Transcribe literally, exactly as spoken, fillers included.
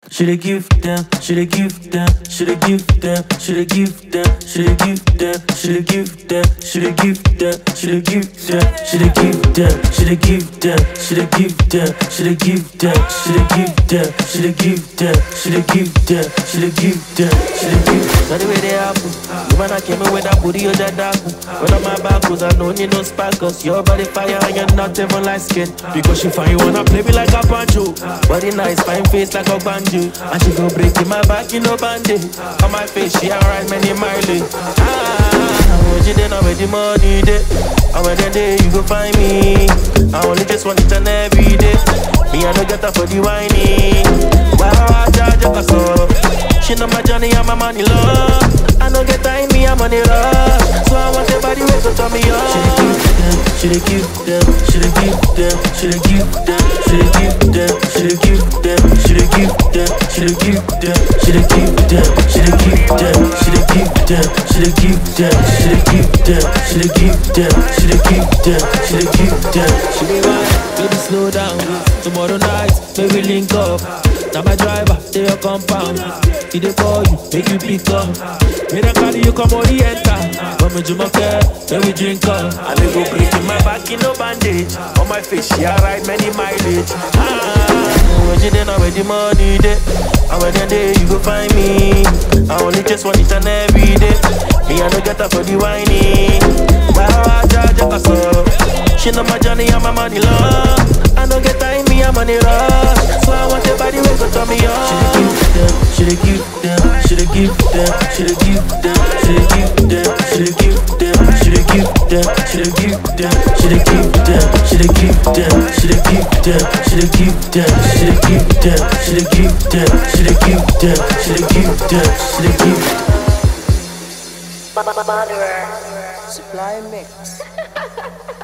Shoulda give them, shoulda give them, shoulda give them, shoulda give them, shoulda give them, shoulda give them, shoulda give them, shoulda give them, shoulda give them, shoulda give them, shoulda give them, shoulda give them, shoulda give them, shoulda give them, shoulda give them, shoulda give them, shoulda give them. So the way they happen, the man I came in with that booty, you just dapping. Run on my back, cause I know need no sparkles. Your body fire and you're not even light skin. Because she find you wanna play me like a pancho. Body nice, fine face like a banjo. And she go break in my back, you know bandage. On my face, she alright many mileage. Ah, when you then I'm with the money day. And when the day you go find me, I only just want it and every day. Me I don't get up for the whining. Why I charge up a soul? She know my journey and my money love. I don't get time, me I'm on the rush. So I want everybody wait to turn me on. Shoulda give them, shoulda give them, shoulda give them, shoulda give them, shoulda give them, shoulda give them, shoulda give them, shoulda give them, shoulda give them, shoulda give them, shoulda give them, shoulda give them, shoulda give them, shoulda give them, shoulda give them. She be right, baby slow down. Tomorrow night, maybe link up. Now my driver, they your compound. He dey call you, make you pick up. When I call you, come on the enter. When me do my care, then we drink up. And we go break in my back in no bandage. On my face, she alright many mileage. Ah, when you then I with the money day. And when the day you go find me, I only just want it and every day. Me I don't get up for the whining. Why I charge a castle? She know my journey and my money long. I don't get time, me I'm on the rush. So I want everybody who go turn me on. Shoulda give them, shoulda give them, shoulda give them, shoulda give them, shoulda give them, shoulda give them, shoulda give them, shoulda give them, shoulda give them, shoulda give them, shoulda give them, shoulda give them, shoulda give them, shoulda give them, shoulda give them, shoulda give them. Supply mix.